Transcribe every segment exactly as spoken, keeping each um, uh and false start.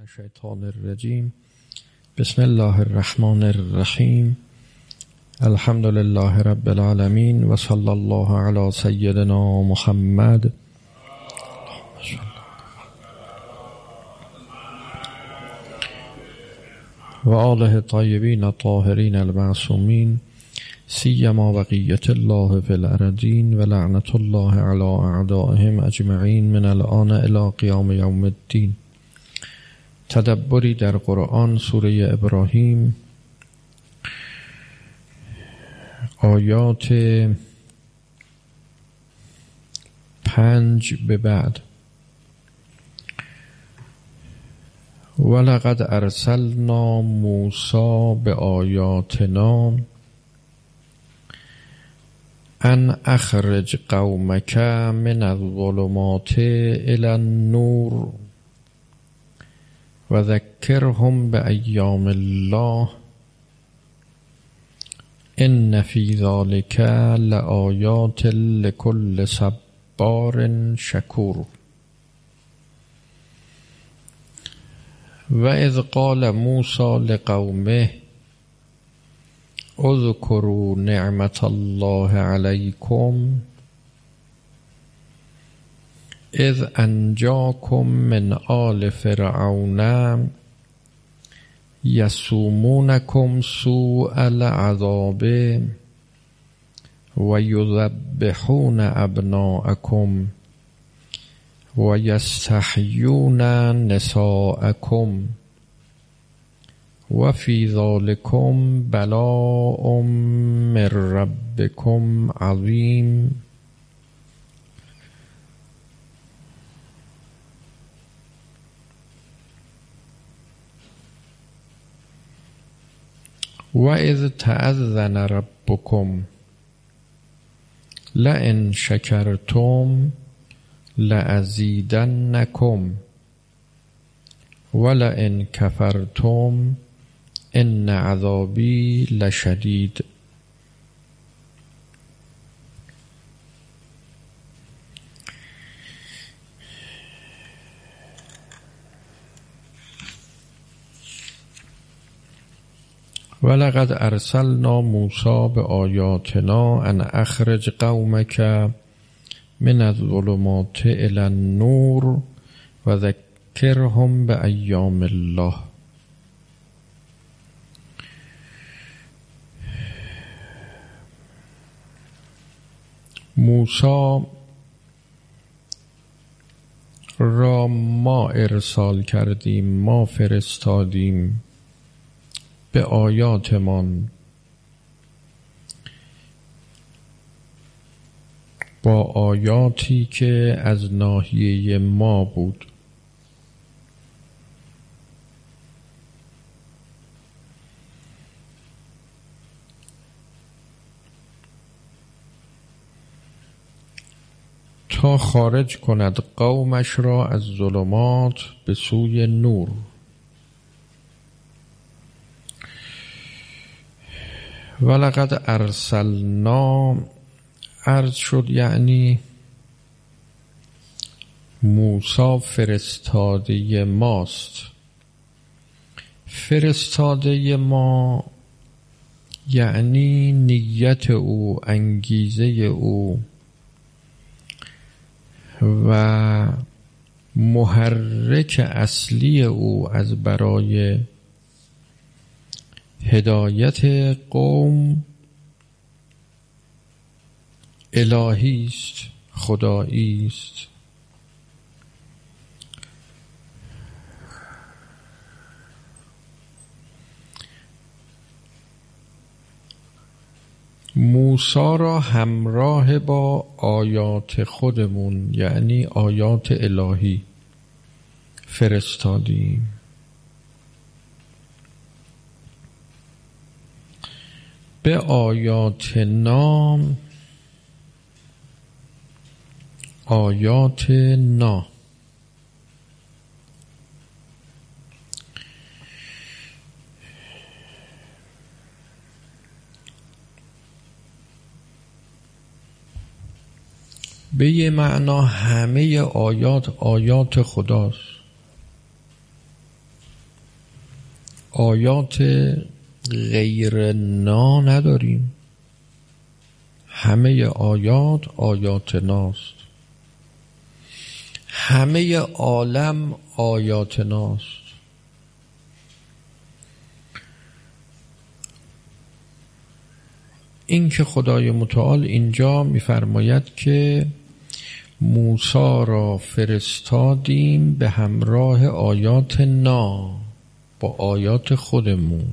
الشیطان الرجیم. بسم الله الرحمن الرحیم. الحمد لله رب العالمین و صلی الله علی سیدنا محمد و آله الطیبین الطاهرین المعصومین، سیما بقیت الله فی الارضین و لعنت الله علی اعدائهم اجمعین من الآن الی قیام یوم الدین. تدبری در قرآن، سوره ابراهیم، آیات پنج به بعد. ولقد ارسلنا موسی بآیاتنا ان اخرج قومک من الظلمات الی النور و ذکرهم بایام الله ان فی ذلک لآیات لکل صبار شکور. و اذ قال موسی لقومه اذکروا نعمت الله علیکم اذ انجاکم من آل فرعون یسومونکم سوء العذاب و یذبحون ابناءکم و یستحیون نساءکم و فی ذلکم بلاء من ربکم عظیم. و اذ تأذن ربکم لئن شکرتم لأزیدنکم ولئن کفرتم ان عذابی لشدید. ولقد ارسلنا موسی بآیاتنا ان اخرج قومک من الظلمات الی النور و ذکرهم بایام الله. موسی را ما ارسال کردیم، ما فرستادیم به آیاتمان، با آیاتی که از ناحیه ما بود. تا خارج کند قومش را از ظلمات به سوی نور. ولقد ارسلنا، عرض شد یعنی موسی فرستاده ماست. فرستاده ما یعنی نیت او، انگیزه او و محرک اصلی او از برای هدایت قوم الهی است، خدایی است. موسی را همراه با آیات خودمون یعنی آیات الهی فرستادیم. به آیات نام، آیات نا به یه معنا همه آیات آیات خداست. آیات غیر نا نداریم، همه آیات آیات ناست، همه عالم آیات ناست. این که خدای متعال اینجا میفرماید که موسی را فرستادیم به همراه آیات نا، با آیات خودمون.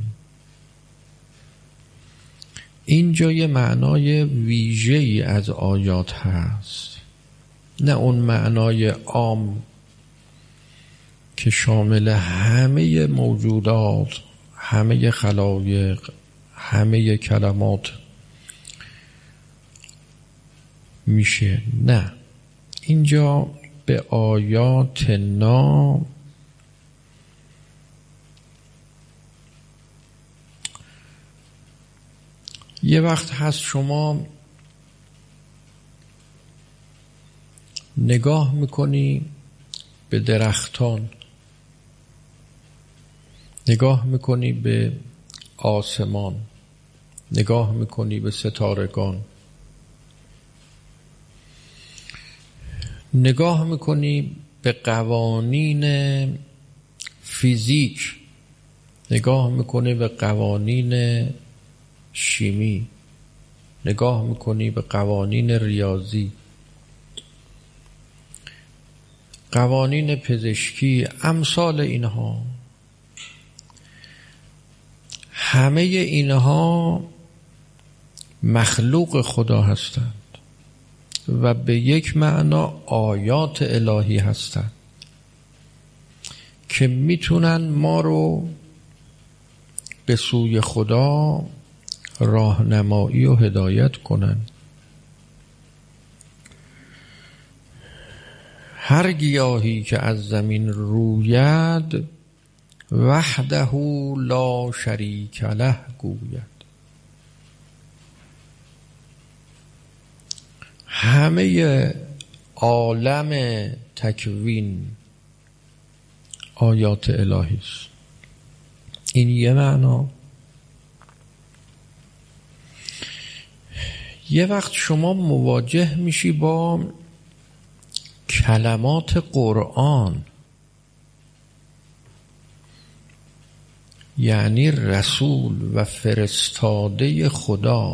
اینجا یه معنای ویژه‌ای از آیات هست، نه اون معنای عام که شامل همه موجودات، همه خلایق، همه کلمات میشه. نه، اینجا به آیات نا یه وقت هست شما نگاه میکنی به درختان، نگاه میکنی به آسمان، نگاه میکنی به ستارگان، نگاه میکنی به قوانین فیزیک، نگاه میکنی به قوانین شیمی، نگاه میکنی به قوانین ریاضی، قوانین پزشکی، امثال اینها. همه اینها مخلوق خدا هستند و به یک معنا آیات الهی هستند که میتونن ما رو به سوی خدا راهنمایی و هدایت کنن. هر گیاهی که از زمین روید وحده لا شریک له گوید. همه عالم تکوین آیات الهی است. این یه معنا. یه وقت شما مواجه میشی با کلمات قرآن، یعنی رسول و فرستاده خدا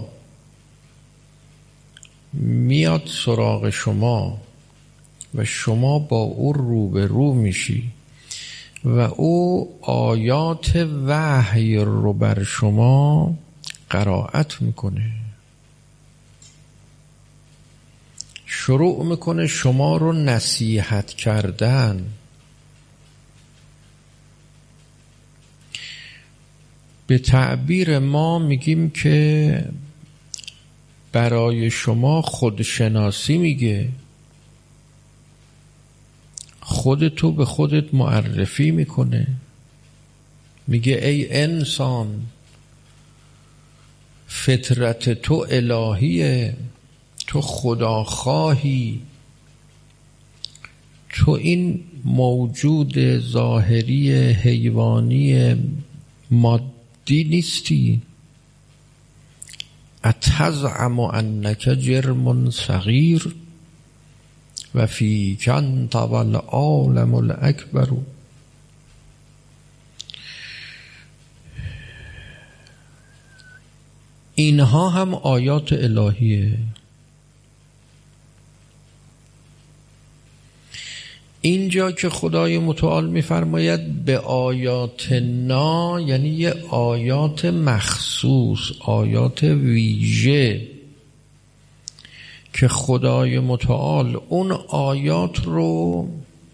میاد سراغ شما و شما با او روبرو میشی و او آیات وحی رو بر شما قرائت میکنه، شروع میکنه شما رو نصیحت کردن. به تعبیر ما میگیم که برای شما خودشناسی میگه، خودتو به خودت معرفی میکنه، میگه ای انسان فطرت تو الهیه، تو خداخواهی، تو این موجود ظاهری حیوانی مادی نیستی. اتزعم انک جرم صغیر و فیک انت والعالم الاکبر. اینها هم آیات الهیه. اینجا که خدای متعال می‌فرماید به آیات نا، یعنی یه آیات مخصوص، آیات ویژه که خدای متعال اون آیات رو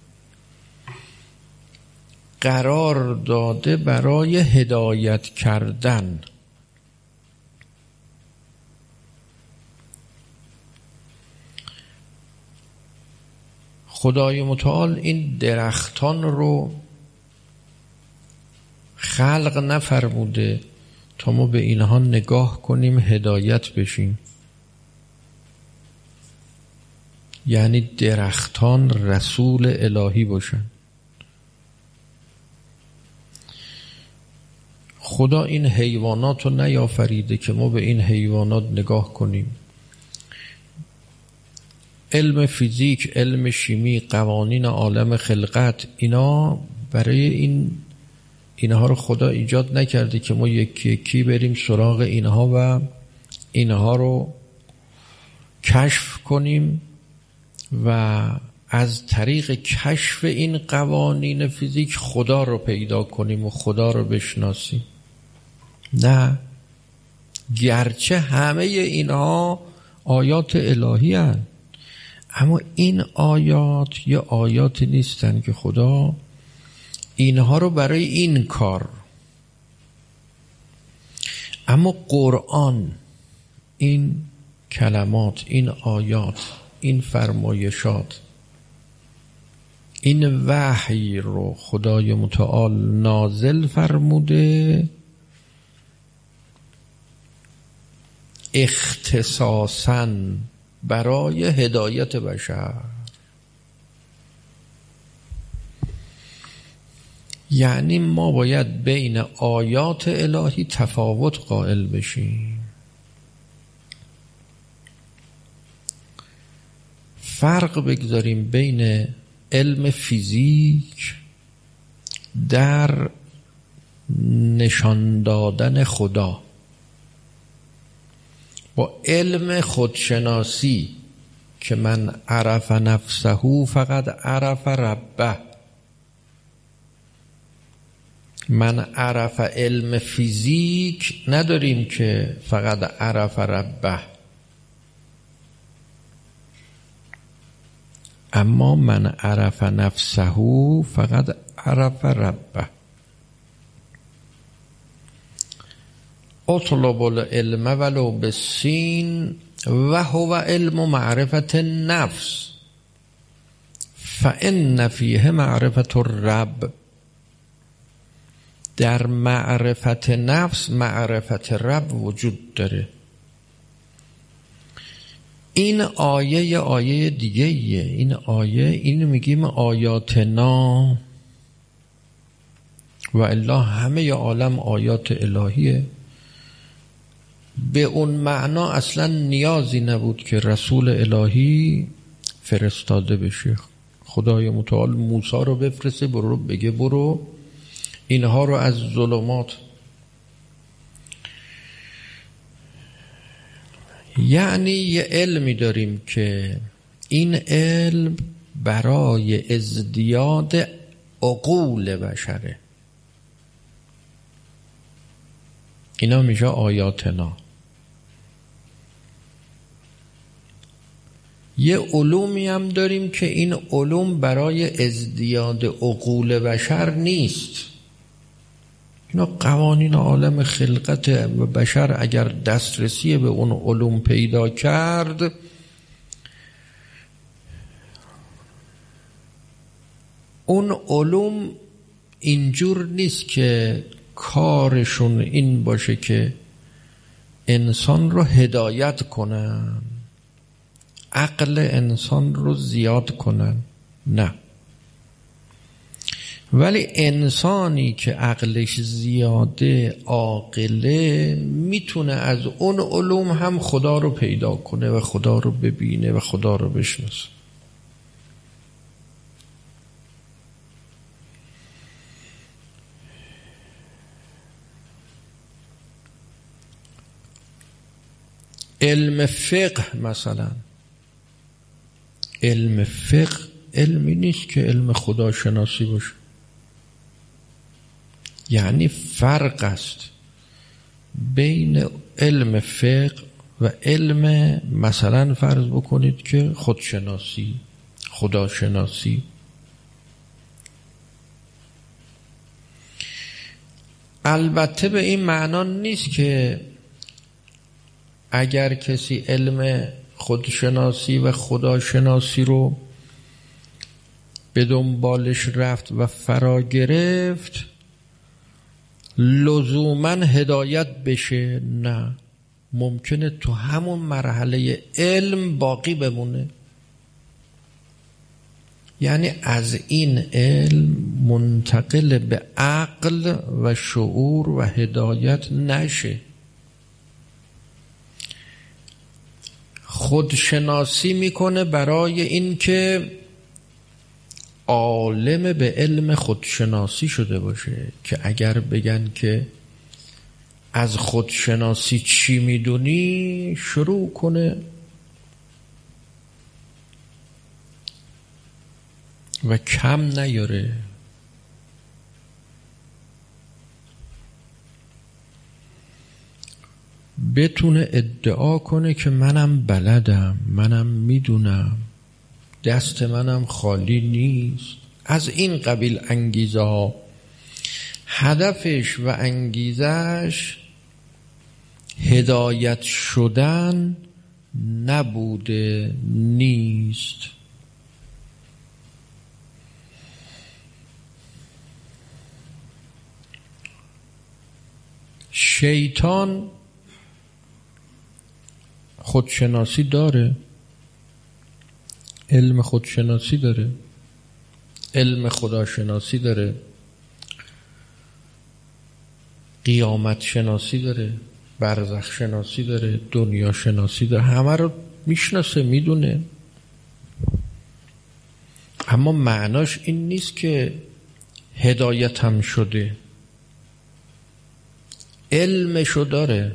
قرار داده برای هدایت کردن. خدای متعال این درختان رو خلق نفرموده تا ما به اینها نگاه کنیم هدایت بشیم. یعنی درختان رسول الهی باشن. خدا این حیوانات رو نیافریده که ما به این حیوانات نگاه کنیم. علم فیزیک، علم شیمی، قوانین عالم خلقت، اینا برای این اینها رو خدا ایجاد نکرده که ما یکی یکی بریم سراغ اینها و اینها رو کشف کنیم و از طریق کشف این قوانین فیزیک خدا رو پیدا کنیم و خدا رو بشناسیم. نه، گرچه همه اینها آیات الهی هستند، اما این آیات یه آیات نیستن که خدا اینها رو برای این کار. اما قرآن، این کلمات، این آیات، این فرمایشات، این وحی رو خدای متعال نازل فرموده اختصاصاً برای هدایت بشر. یعنی ما باید بین آیات الهی تفاوت قائل بشیم. فرق بگذاریم بین علم فیزیک در نشان دادن خدا با علم خودشناسی که من عرف نفسه فقط عرف ربه. من عرف علم فیزیک نداریم که فقط عرف ربه، اما من عرف نفسه فقط عرف ربه. اطلب العلم ولو بالسین و هو علم معرفت النفس فان فیه معرفت الرب. در معرفت نفس معرفت رب وجود داره. این آیه یه آیه دیگه ایه. این آیه این میگیم آیاتنا و الا همه عالم آیات الهیه. به اون معنا اصلا نیازی نبود که رسول الهی فرستاده بشه. خدای متعال موسی رو بفرسته، برو بگه برو اینها رو از ظلمات. یعنی یه علمی داریم که این علم برای ازدیاد عقول بشره. اینا میشه آیاتنا. یه علومی هم داریم که این علوم برای ازدیاد عقول بشر نیست. اینا قوانین عالم خلقت و بشر اگر دسترسی به اون علوم پیدا کرد اون علوم اینجور نیست که کارشون این باشه که انسان رو هدایت کنن، عقل انسان رو زیاد کنن. نه، ولی انسانی که عقلش زیاده، عاقله، میتونه از اون علوم هم خدا رو پیدا کنه و خدا رو ببینه و خدا رو بشناسه. علم فقه مثلا، علم فقه علمی نیست که علم خداشناسی باشه. یعنی فرق است بین علم فقه و علم مثلا فرض بکنید که خودشناسی، خداشناسی. البته به این معنا نیست که اگر کسی علم خودشناسی و خداشناسی رو به دنبالش رفت و فرا گرفت لزوماً هدایت بشه. نه، ممکنه تو همون مرحله علم باقی بمونه. یعنی از این علم منتقل به عقل و شعور و هدایت نشه. خودشناسی میکنه برای این که عالم به علم خودشناسی شده باشه، که اگر بگن که از خودشناسی چی میدونی شروع کنه و کم نیاره. بتونه ادعا کنه که منم بلدم، منم میدونم، دست منم خالی نیست. از این قبیل انگیزه ها. هدفش و انگیزش هدایت شدن نبوده، نیست. شیطان خودشناسی داره، علم خودشناسی داره، علم خداشناسی داره، قیامت شناسی داره، برزخ شناسی داره، دنیا شناسی داره، همه رو میشناسه، میدونه. اما معناش این نیست که هدایت هم شده. علمشو داره،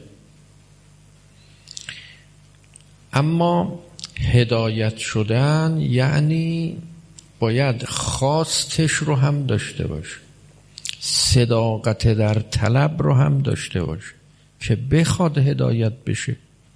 اما هدایت شدن یعنی باید خواستش رو هم داشته باشه، صداقت در طلب رو هم داشته باشه که بخواد هدایت بشه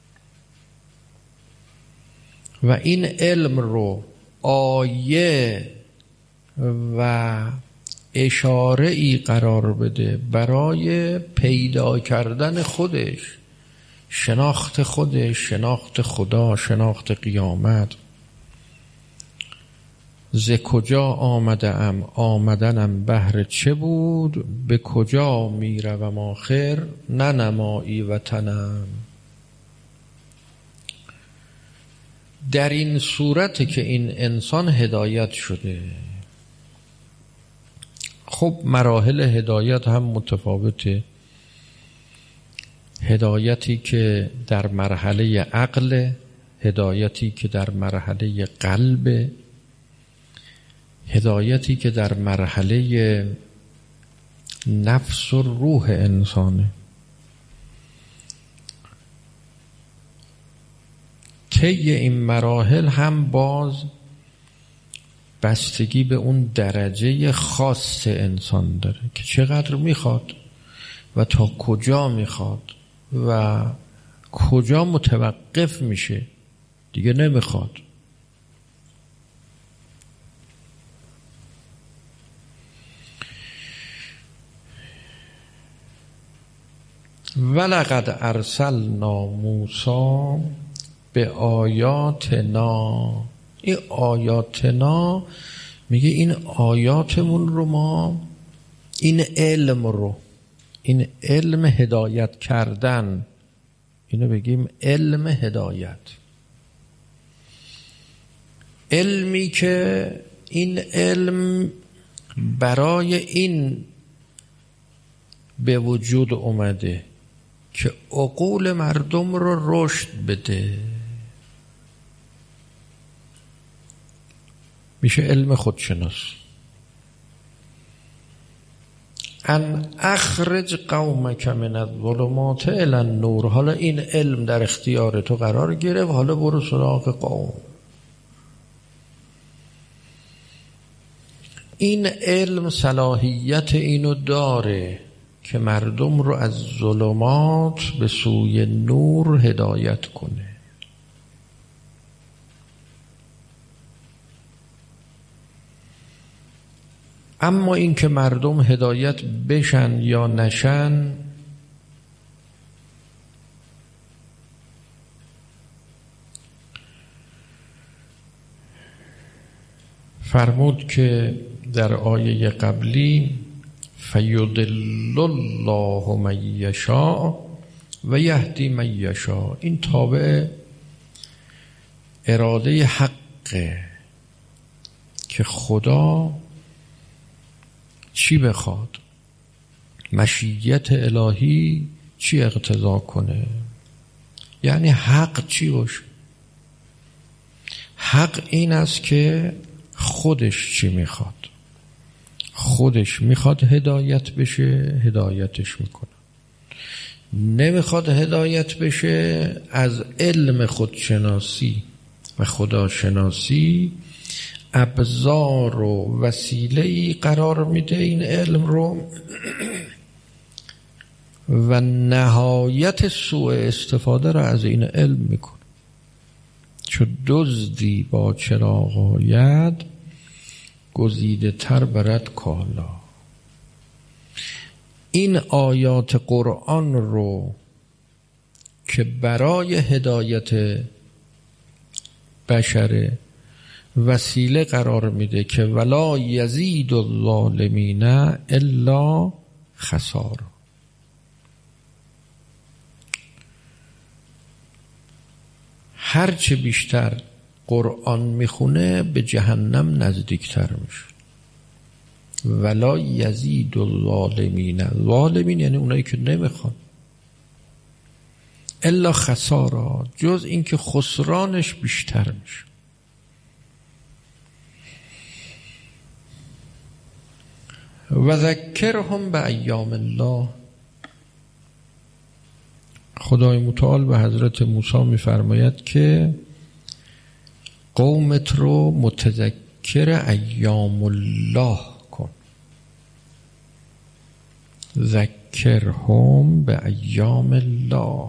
و این علم رو آیه و اشاره ای قرار بده برای پیدا کردن خودش، شناخت خودش، شناخت خدا، شناخت قیامت. ز کجا آمده ام، آمدنم بهر چه بود، به کجا میروم آخر، ننمایی وطنم. در این صورت که این انسان هدایت شده. خب مراحل هدایت هم متفاوته. هدایتی که در مرحله عقل، هدایتی که در مرحله قلب، هدایتی که در مرحله نفس و روح انسانه. طی این مراحل هم باز بستگی به اون درجه خاص انسان داره که چقدر میخواد و تا کجا میخواد و کجا متوقف میشه دیگه نمیخواد. ولقد ارسلنا موسی به آیاتنا. این آیاتنا میگه این آیاتمون رو ما، این علم رو، این علم هدایت کردن، اینو بگیم علم هدایت. علمی که این علم برای این به وجود اومده که عقول مردم رو رشد بده، میشه علم خودشناس. ان اخرج قومک من الظلمات الی النور. حالا این علم در اختیار تو قرار گرفت، حالا برو سراغ قوم. این علم صلاحیت اینو داره که مردم رو از ظلمات به سوی نور هدایت کنه. اما این که مردم هدایت بشن یا نشن فرمود که در آیه قبلی فیضل الله من یشاء و یهدی من یشاء. این تابع اراده حقه که خدا چی بخواد، مشیت الهی چی اقتضا کنه، یعنی حق چی باشه. حق این است که خودش چی میخواد. خودش میخواد هدایت بشه، هدایتش میکنه. نمیخواد هدایت بشه، از علم خودشناسی و خداشناسی ابزار و وسیله‌ای قرار میده این علم رو و نهایت سوء استفاده را از این علم میکنه. چو دزدی با چراغ آید، گزیده تر برد کالا. این آیات قرآن رو که برای هدایت بشر وسیله قرار میده که ولا یزید الظالمین الا خسارا. هرچه بیشتر قرآن میخونه به جهنم نزدیکتر میشه. ولا یزید الظالمین، ظالمین یعنی اونایی که نمیخوان، الا خسارا، جز این که خسرانش بیشتر میشه. و ذکرهم به ایام الله. خدای متعال به حضرت موسی میفرماید که قومت رو متذکر ایام الله کن. ذکرهم به ایام الله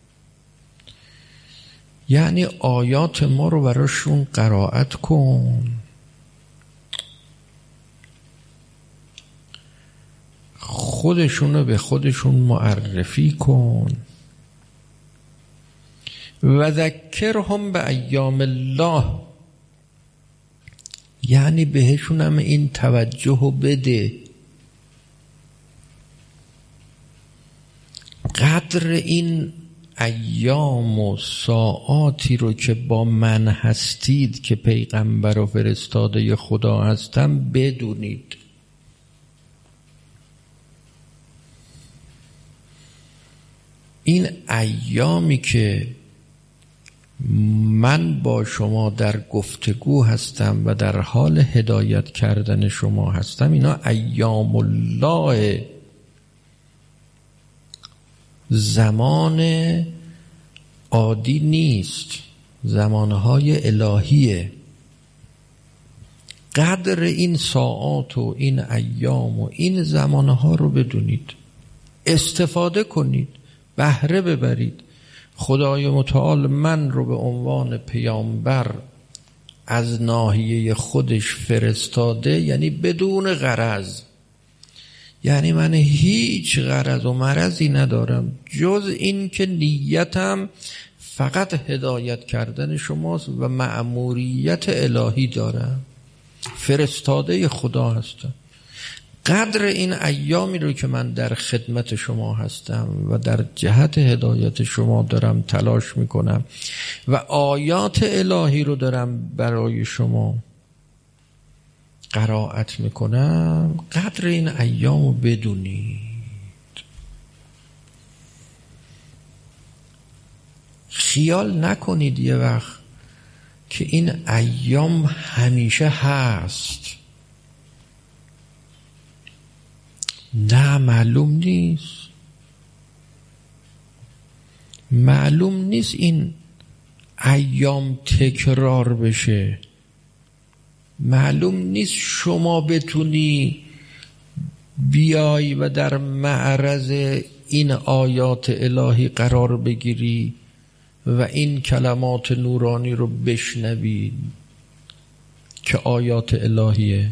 یعنی آیات ما رو براشون قرائت کن، خودشون رو به خودشون معرفی کن. و ذکرهم به ایام الله یعنی بهشون هم این توجه بده، قدر این ایام و ساعاتی رو که با من هستید که پیغمبر و فرستاده خدا هستم بدونید. این ایامی که من با شما در گفتگو هستم و در حال هدایت کردن شما هستم، اینا ایام الله، زمان عادی نیست، زمانهای الهیه. قدر این ساعات و این ایام و این زمانها رو بدونید، استفاده کنید، بهره ببرید. خدای متعال من رو به عنوان پیامبر از ناحیه خودش فرستاده، یعنی بدون غرض، یعنی من هیچ غرض و مرضی ندارم جز این که نیتم فقط هدایت کردن شماست و مأموریت الهی دارم، فرستاده خدا هستم. قدر این ایامی رو که من در خدمت شما هستم و در جهت هدایت شما دارم تلاش میکنم و آیات الهی رو دارم برای شما قرائت میکنم، قدر این ایام رو بدونید. خیال نکنید یه وقت که این ایام همیشه هست. نه، معلوم نیست. معلوم نیست این ایام تکرار بشه. معلوم نیست شما بتونی بیای و در معرض این آیات الهی قرار بگیری و این کلمات نورانی رو بشنوی که آیات الهیه.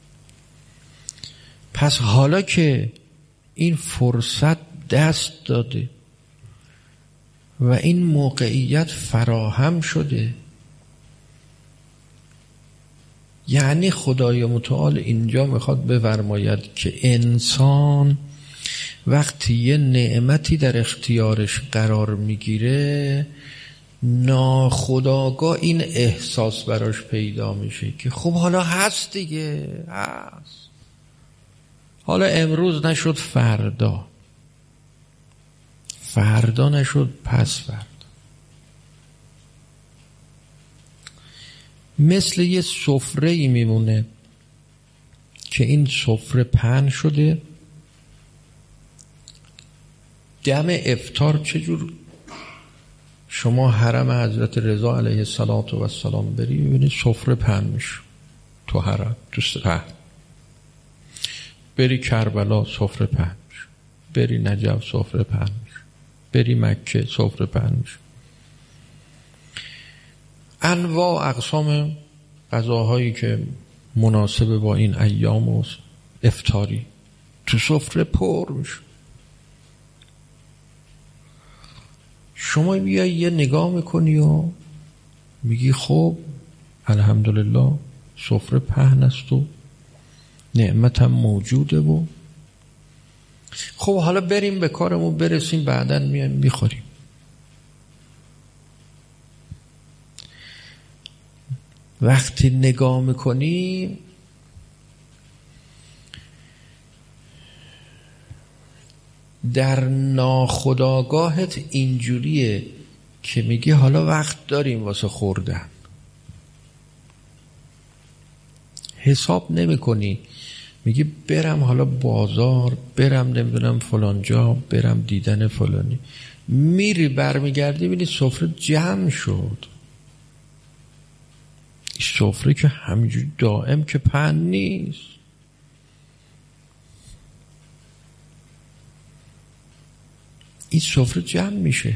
پس حالا که این فرصت دست داده و این موقعیت فراهم شده، یعنی خدای متعال اینجا میخواد بفرماید که انسان وقتی یه نعمتی در اختیارش قرار میگیره ناخودآگاه این احساس براش پیدا میشه که خب حالا هست دیگه، هست، حالا امروز نشد فردا، فردا نشد پس فردا. مثل یه سفره ای میمونه که این سفره پهن شده، دم افطار چجور شما حرم حضرت رضا علیه السلام بری ببینید سفره پهن میشه تو حرم، تو سپه. بری کربلا سفره پهن میشه، بری نجف سفره پهن میشه، بری مکه سفره پهن میشه. انواع اقسام غذاهایی که مناسب با این ایام و افطاری تو سفره پر میشه. شما بیایی یه نگاه میکنی و میگی خب الحمدلله سفره پهن است و نعمت هم موجوده و خب حالا بریم به کارمون برسیم، بعداً میایم میخوریم. وقتی نگاه میکنی در ناخودآگاهت اینجوریه که میگی حالا وقت داریم واسه خوردن، حساب نمی کنی، میگی برم حالا بازار، برم نمیدونم فلان جا، برم دیدن فلانی. میری برمیگردی بینی سفره جمع شد. سفره که همینجوری دائم که پهن نیست. این سفره جمع میشه.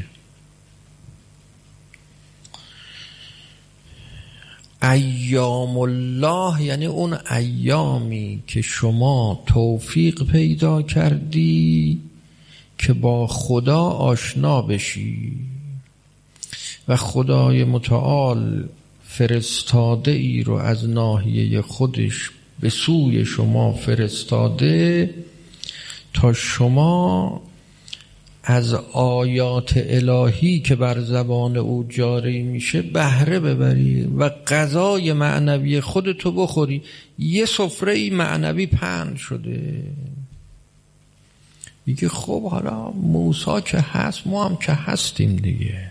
ایام الله یعنی اون ایامی که شما توفیق پیدا کردی که با خدا آشنا بشی و خدای متعال فرستاده ای رو از ناحیه خودش به سوی شما فرستاده تا شما از آیات الهی که بر زبان او جاری میشه بهره ببری و غذای معنوی خودتو بخوری. یه سفره معنوی پهن شده. میگه خب حالا موسی که هست، ما هم که هستیم دیگه،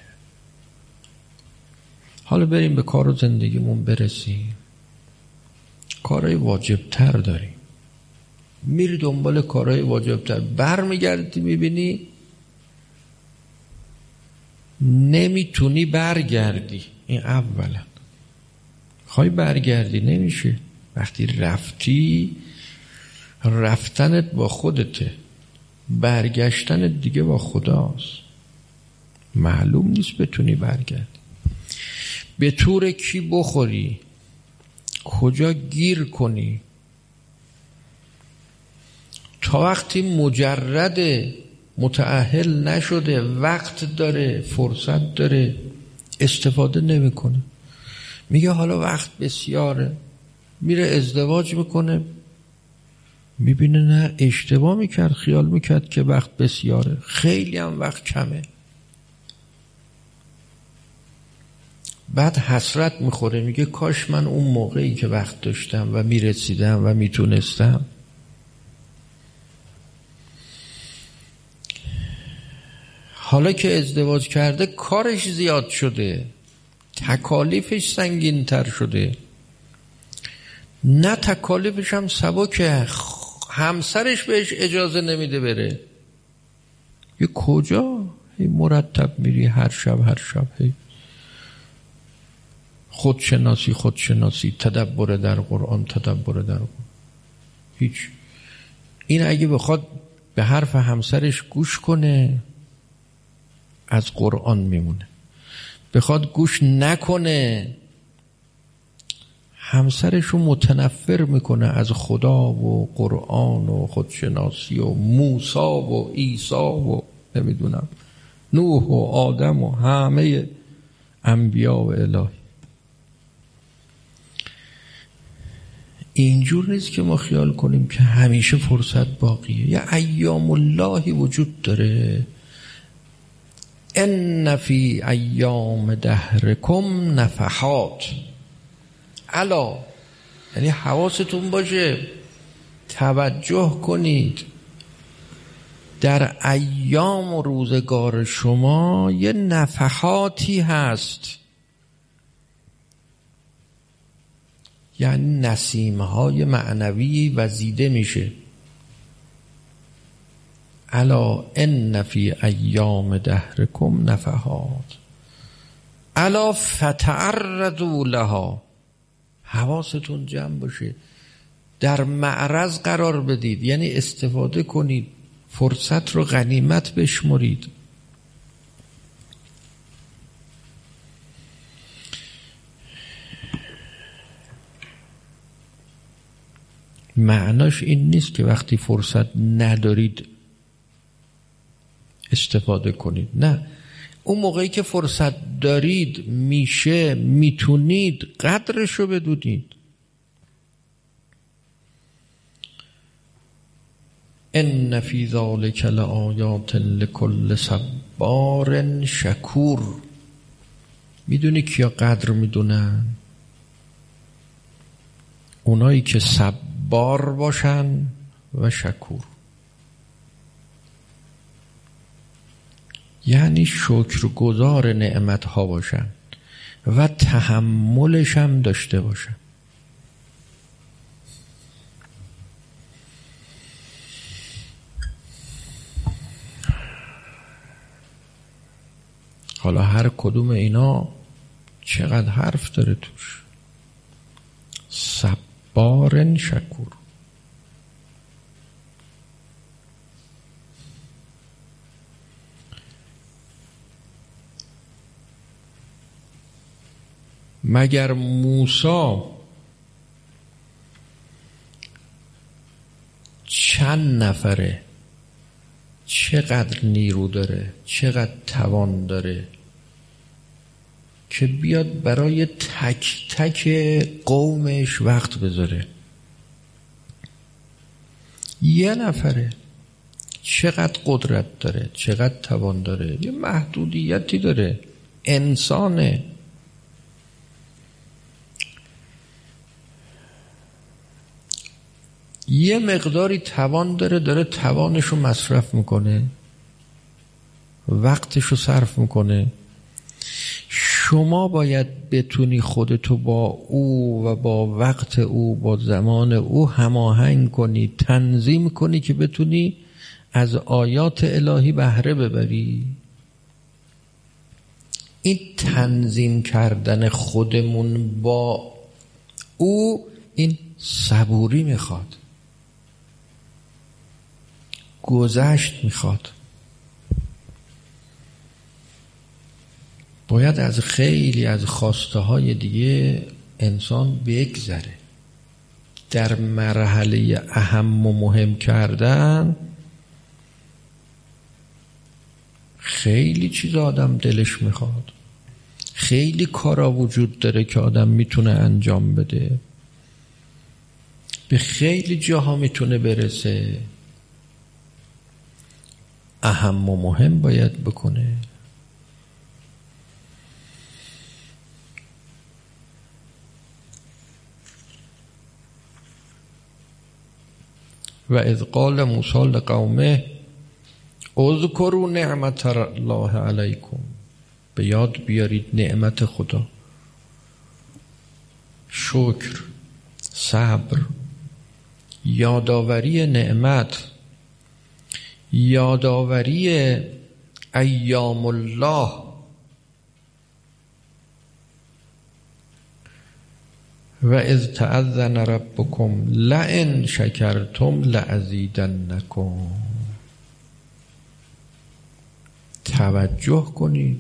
حالا بریم به کار و زندگیمون برسیم. کارهای واجبتر داریم. میری دنبال کارهای واجبتر، برمیگردی میبینی نمیتونی برگردی. این اولا خواهی برگردی نمیشه. وقتی رفتی، رفتنت با خودته، برگشتنت دیگه با خداست. معلوم نیست بتونی برگردی. به طور کی بخوری، کجا گیر کنی. تا وقتی مجرد متأهل نشده، وقت داره، فرصت داره، استفاده نمیکنه. میگه حالا وقت بسیاره، میره ازدواج میکنه، میبینه نه، اشتباه میکرد، خیال میکرد که وقت بسیاره، خیلی هم وقت کمه. بعد حسرت میخوره، میگه کاش من اون موقعی که وقت داشتم و میرسیدم و میتونستم. حالا که ازدواج کرده کارش زیاد شده، تکالیفش سنگین تر شده، نه تکالیفش هم سبکه، همسرش بهش اجازه نمیده بره. یه کجا هی مرتب میری هر شب هر شب هی خودشناسی خودشناسی تدبر در قرآن تدبر در قرآن. هیچ. این اگه بخواد به حرف همسرش گوش کنه از قرآن میمونه، بخواد گوش نکنه همسرشو متنفر میکنه از خدا و قرآن و خودشناسی و موسی و عیسی و نمیدونم نوح و آدم و همه انبیا و الهی. اینجور نیست که ما خیال کنیم که همیشه فرصت باقیه. یه ایام اللهی وجود داره، ان فی ایام دهرکم نفحات. الا یعنی حواستون باشه، توجه کنید، در ایام و روزگار شما یه نفحاتی هست، یعنی نسیم‌های معنوی وزیده میشه. الا ان فی ایام دهرکم نفحات الا فتعرضوا لها. حواستون جمع باشه، در معرض قرار بدید، یعنی استفاده کنید، فرصت رو غنیمت بشمرید. معناش این نیست که وقتی فرصت ندارید استفاده کنید، نه، اون موقعی که فرصت دارید، میشه، میتونید، قدرشو بدونید. ان فی ذلک لآیات لکل صبار شکور. میدونی کیا قدر میدونن؟ اونایی که صبار باشن و شکور، یعنی شکرگزار نعمت ها باشن و تحملش هم داشته باشن. حالا هر کدوم اینا چقدر حرف داره توش. صبار شکور. مگر موسی چند نفره، چقدر نیرو داره، چقدر توان داره که بیاد برای تک تک قومش وقت بذاره؟ یه نفره چقدر قدرت داره، چقدر توان داره، یه محدودیتی داره، انسانه. یه مقداری توان داره، داره توانشو مصرف میکنه، وقتشو صرف میکنه. شما باید بتونی خودتو با او و با وقت او، با زمان او هماهنگ کنی، تنظیم کنی که بتونی از آیات الهی بهره ببری. این تنظیم کردن خودمون با او، این صبوری میخواد، گذشت میخواد. باید از خیلی از خواسته های دیگه انسان بگذره. در مرحله اهم و مهم کردن خیلی چیز آدم دلش میخواد، خیلی کارا وجود داره که آدم میتونه انجام بده، به خیلی جاها میتونه برسه. اهم و مهم باید بکنه. و اذ قال موسی لقومه اذکروا نعمت الله علیکم. به یاد بیارید نعمت خدا، شکر، صبر، یادآوری نعمت، یادآوری ایام الله. و اذ تأذن ربکم لئن شکرتم لأزیدنکم. توجه کنید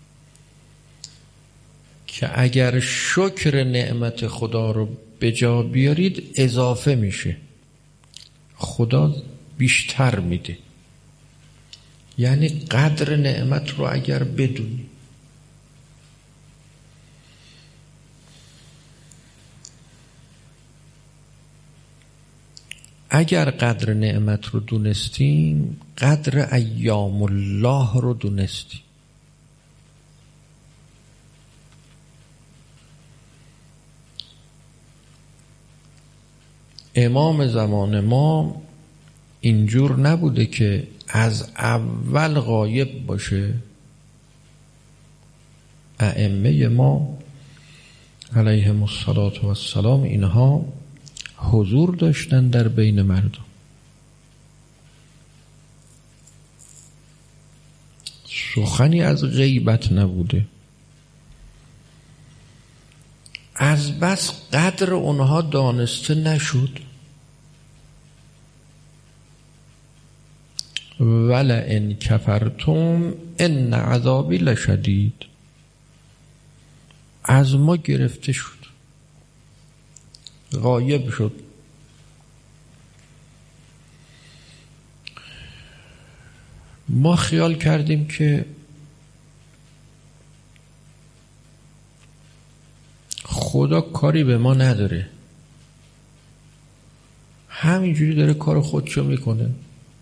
که اگر شکر نعمت خدا رو به جا بیارید اضافه میشه، خدا بیشتر میده. یعنی قدر نعمت رو اگر بدونی، اگر قدر نعمت رو دونستیم، قدر ایام الله رو دونستیم. امام زمان ما اینجور نبوده که از اول غایب باشه. ائمه ما علیهم السلام اینها حضور داشتن در بین مردم. سخنی از غیبت نبوده. از بس قدر اونها دانسته نشد. ولئن کفرتم ان عذابی لشدید. از ما گرفته شد، غایب شد. ما خیال کردیم که خدا کاری به ما نداره، همینجوری داره کار خودشو میکنه.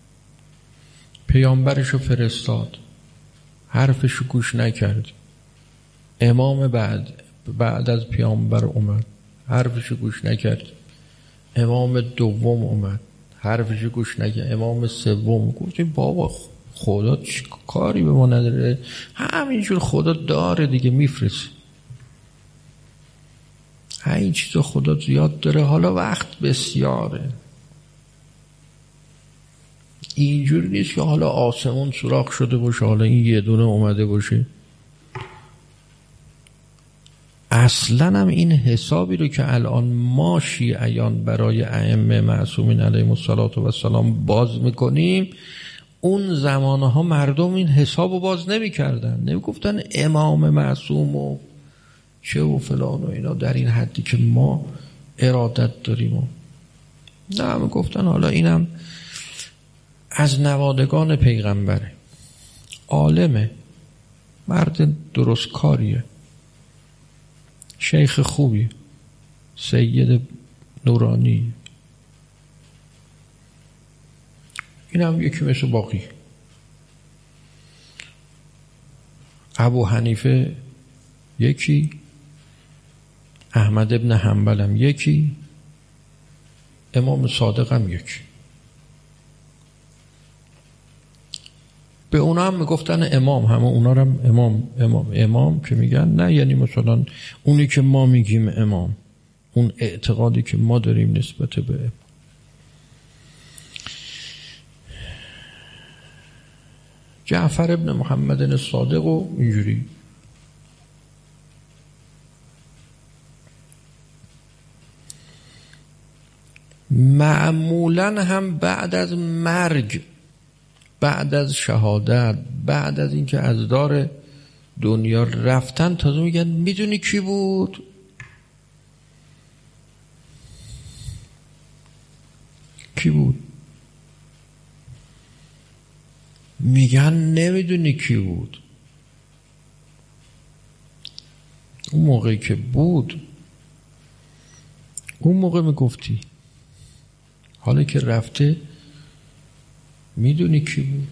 پیامبرشو فرستاد، حرفشو گوش نکرد. امام بعد بعد از پیامبر اومد، حرفشو گوش نکرد. امام دوم اومد، حرفشو گوش نکرد. امام سوم. گفتیم بابا خدا چه کاری به ما نداره، همینجور خدا داره دیگه، میفرسته. این چیزا خدا زیاد داره، حالا وقت بسیاره. اینجور نیست که حالا آسمون سوراخ شده باشه، حالا این یه دونه اومده باشه. اصلا هم این حسابی رو که الان ما شیعیان برای ائمه معصومین علیهم السلام باز میکنیم، اون زمانها مردم این حساب رو باز نمی کردن. نمی گفتن امام معصوم و چه و فلان و اینا در این حدی که ما ارادت داریم و نه، همه گفتن حالا اینم از نوادگان پیغمبره، عالمه، مرد درست کاریه، شیخ خوبی، سید نورانی. این هم یکی مثل باقی. ابو حنیفه یکی، احمد ابن حنبل هم یکی، امام صادق هم یکی. به اونا هم میگفتن امام، همه اونا هم امام امام امام که میگن نه، یعنی مثلا اونی که ما میگیم امام، اون اعتقادی که ما داریم نسبت به امام. جعفر ابن محمد الصادق و اینجوری. معمولا هم بعد از مرگ، بعد از شهادت، بعد از اینکه از دار دنیا رفتن، تازه میگن میدونی کی بود؟ کی بود؟ میگن نمیدونی کی بود. اون موقعی که بود، اون موقع میگفتی، حالا که رفته میدونی کی بود.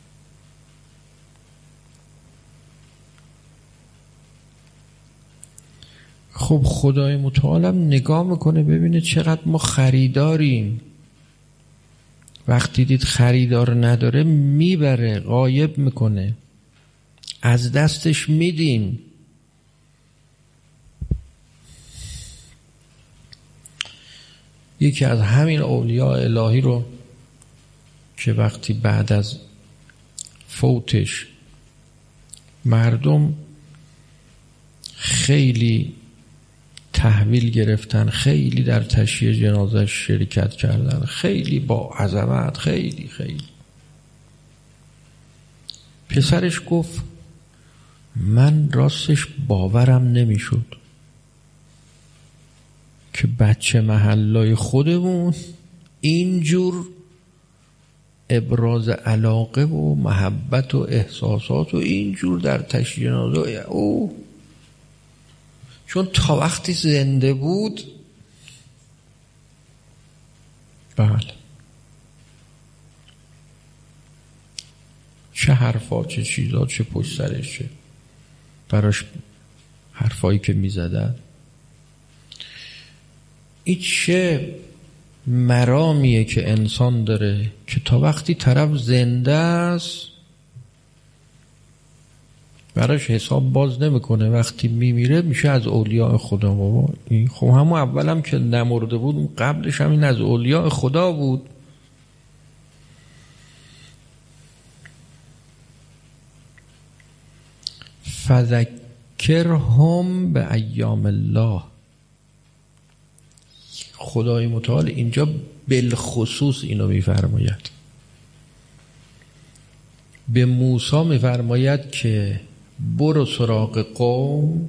خب خدای متعالم نگاه میکنه ببینه چقدر ما خریداریم. وقتی دید خریدار نداره میبره، غایب میکنه، از دستش میدین. یکی از همین اولیاء الهی رو که وقتی بعد از فوتش مردم خیلی تحویل گرفتن، خیلی در تشییع جنازه شرکت کردن، خیلی با عظمت، خیلی خیلی. پسرش گفت من راستش باورم نمیشد که بچه محلای خودمون اینجور ابراز علاقه و محبت و احساسات و اینجور در تشییع جنازه. او چون تا وقتی زنده بود، بله، چه حرفا، چه چیزا، چه پشت سرش، چه براش حرفایی که می زدن، این چه مرامیه که انسان داره که تا وقتی طرف زنده است براش حساب باز نمیکنه، وقتی میمیره میشه از اولیاء خدا. بابا این خب همون اولم که نمرده بود، قبلش هم این از اولیاء خدا بود. فذکرهم به ایام الله. خدای متعال اینجا بالخصوص اینو میفرماید، به موسی میفرماید که برو سراغ قوم،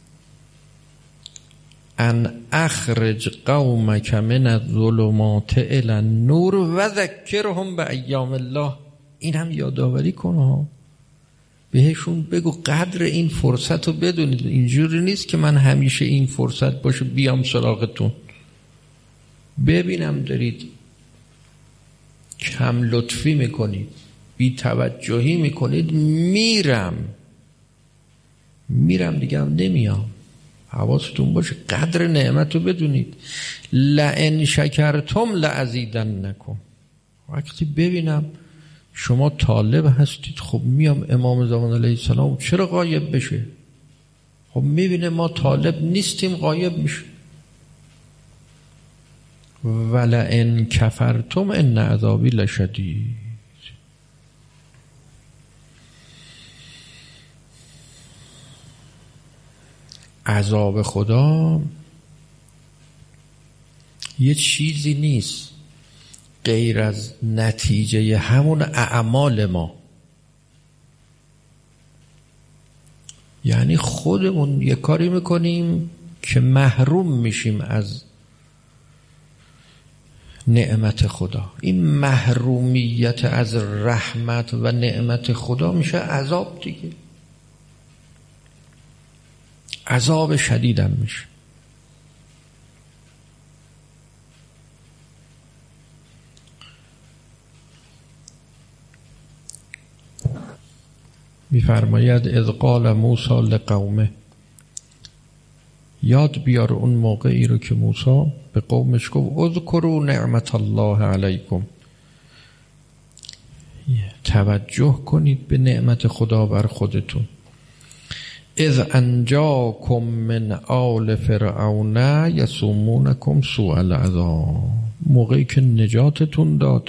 ان اخرج قومک من الظلمات الی النور و ذکرهم به ایام الله. این هم یادآوری کن ها، بهشون بگو قدر این فرصت رو بدونید. اینجوری نیست که من همیشه این فرصت باشه بیام سراغتون، ببینم دارید کم لطفی میکنید، بی توجهی میکنید، میرم میرم دیگه هم نمیام. حواستون باشه قدر نعمت رو بدونید. لئن شکرتم لازیدنکم. وقتی ببینم شما طالب هستید، خب میام امام زمان علیه السلام چرا غایب بشه؟ خب میبینه ما طالب نیستیم غایب میشه. ولئن کفرتم ان عذابی لشدید. عذاب خدا یه چیزی نیست غیر از نتیجه همون اعمال ما. یعنی خودمون یه کاری میکنیم که محروم میشیم از نعمت خدا. این محرومیت از رحمت و نعمت خدا میشه عذاب دیگه، عذاب شدیدم میشه. میفرماید اذ قال موسی لقومه، یاد بیار اون موقعی رو که موسی به قومش گفت اذکروا نعمت الله علیکم، توجه کنید به نعمت خدا بر خودتون. اذ انجاکم من آل فرعون یسومونکم سوء العذاب، موقعی که نجاتتون داد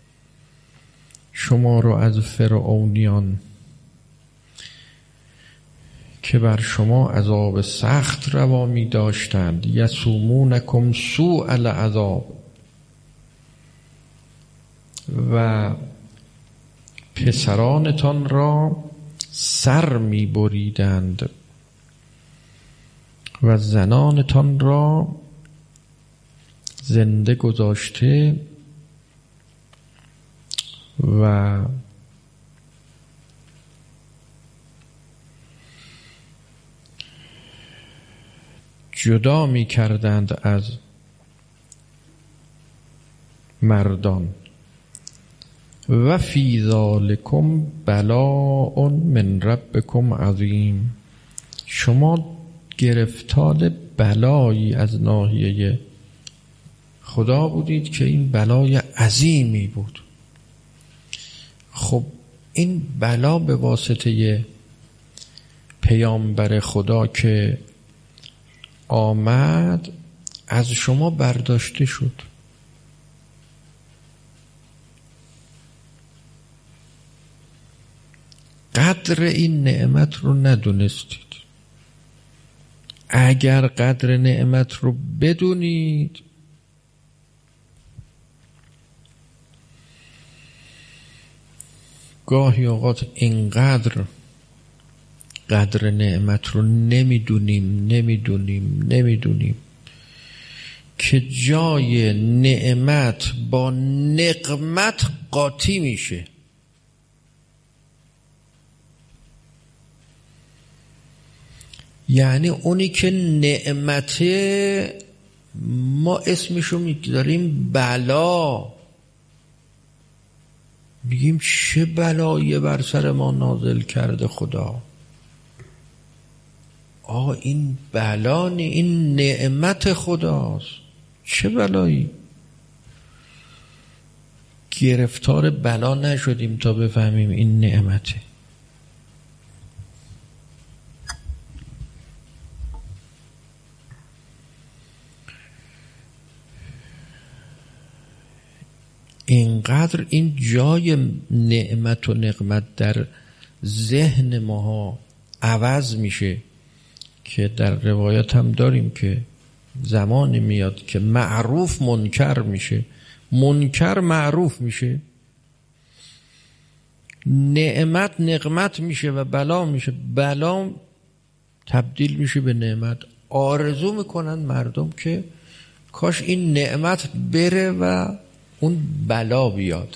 شما رو از فرعونیان که بر شما عذاب سخت روا می داشتند. یسومونکم سوء العذاب، و پسرانتان را سر می بریدند و زنانتان را زنده گذاشته و جدا می کردند از مردان. و فی ذالکم بلاء من ربکم عظیم، شما گرفتار بلایی از ناحیه خدا بودید که این بلای عظیمی بود. خب این بلا به واسطه پیامبر خدا که آمد از شما برداشته شد. قدر این نعمت رو ندونستید. اگر قدر نعمت رو بدونید گاهی اوقات اینقدر قدر نعمت رو نمیدونیم نمیدونیم نمیدونیم که جای نعمت با نقمت قاطی میشه. یعنی اونی که نعمته ما اسمشو میگذاریم بلا، میگیم چه بلایی بر سر ما نازل کرده خدا. آه این بلا نی، این نعمت خداست. چه بلایی؟ گرفتار بلا نشدیم تا بفهمیم این نعمته. اینقدر این جای نعمت و نقمت در ذهن ماها عوض میشه که در روایت هم داریم که زمانی میاد که معروف منکر میشه، منکر معروف میشه، نعمت نقمت میشه و بلا میشه، بلا تبدیل میشه به نعمت. آرزو میکنن مردم که کاش این نعمت بره و اون بلا بیاد.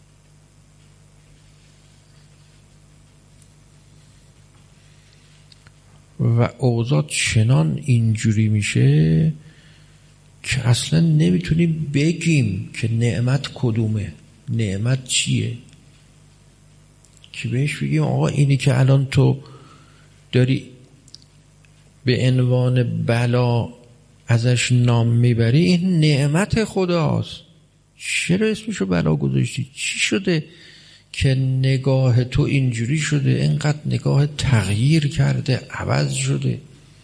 و اوضاع چنان اینجوری میشه که اصلا نمیتونیم بگیم که نعمت کدومه، نعمت چیه، که بهش بگیم آقا اینی که الان تو داری به عنوان بلا ازش نام میبری این نعمت خداست. چرا اسمشو بلا گذاشتی؟ چی شده که نگاه تو اینجوری شده، اینقدر نگاه تغییر کرده، عوض شده؟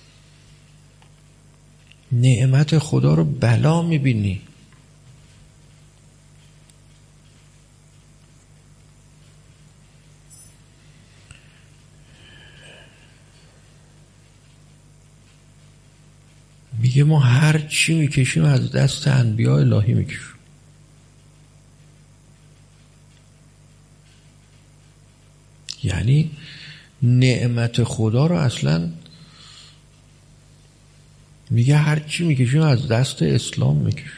نعمت خدا رو بلا میبینی. میگه ما هر چی میکشیم از دست انبیاء الهی میکشیم. یعنی نعمت خدا رو اصلا میگه هر چی میکشیم از دست اسلام میکشیم.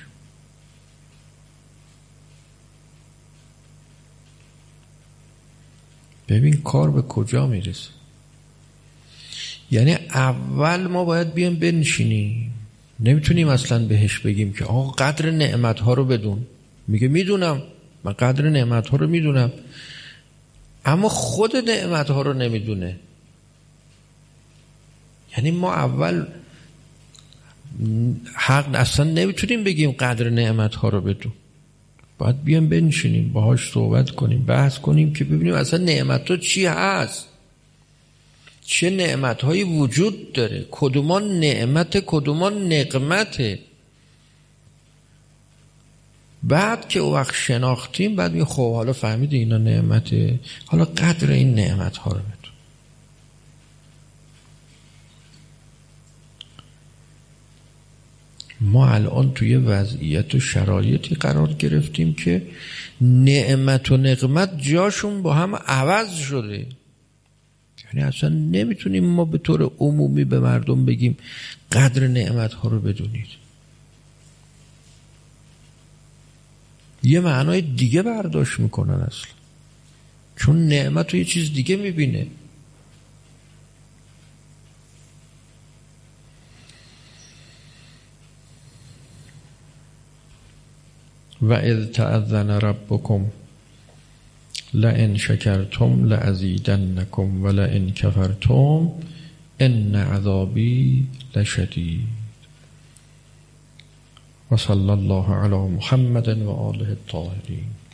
ببین کار به کجا میرسه. یعنی اول ما باید بیام بنشینیم، نمیتونیم اصلا بهش بگیم که آقا قدر نعمت ها رو بدون. میگه میدونم، من قدر نعمت ها رو میدونم، اما خود نعمت ها رو نمیدونه. یعنی ما اول حق اصلا نمیتونیم بگیم قدر نعمت ها رو بدون. باید بیام بنشینیم باهاش صحبت کنیم، بحث کنیم که ببینیم اصلا نعمت ها چی هست، چه نعمت هایی وجود داره، کدومان نعمت کدومان نقمته. بعد که او وقت شناختیم بعد می خب حالا فهمید اینا نعمته، حالا قدر این نعمت ها رو بدون. ما الان توی وضعیت و شرایطی قرار گرفتیم که نعمت و نقمت جاشون با هم عوض شده. یعنی اصلا نمیتونیم ما به طور عمومی به مردم بگیم قدر نعمت ها رو بدونید. یه معنای دیگه برداشت میکنن اصلا، چون نعمت رو یه چیز دیگه میبینه. و اذ تأذن ربکم لئن شکرتم لأزیدنکم ولئن کفرتم ان عذابی لشدید. و صلی الله علی محمد و آله الطاهرین.